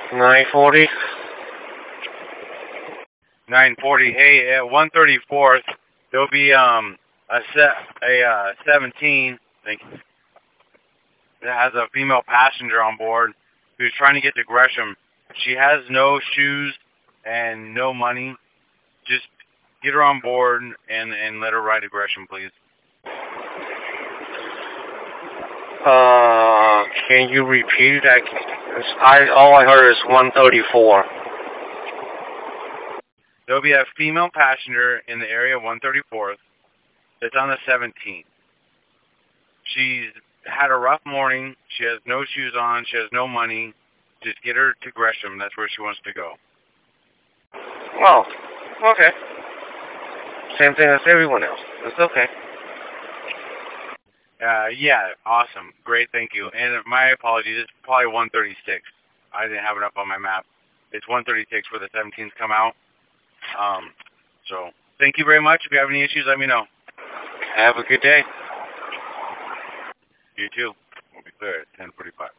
940. 940. Hey, at 134th, there'll be a 17. Thank you. That has a female passenger on board who's trying to get to Gresham. She has no shoes and no money. Just get her on board and let her ride to Gresham, please. Can you repeat that? All I heard is 134. There'll be a female passenger in the area of 134th. It's on the 17th. She's had a rough morning. She has no shoes on. She has no money. Just get her to Gresham. That's where she wants to go. Oh, okay. Same thing as everyone else. It's okay. Yeah, awesome. Great, thank you. And my apologies, it's probably 136. I didn't have it up on my map. It's 136 where the 17s come out. So, thank you very much. If you have any issues, let me know. Have a good day. You too. We'll be clear at 10:45.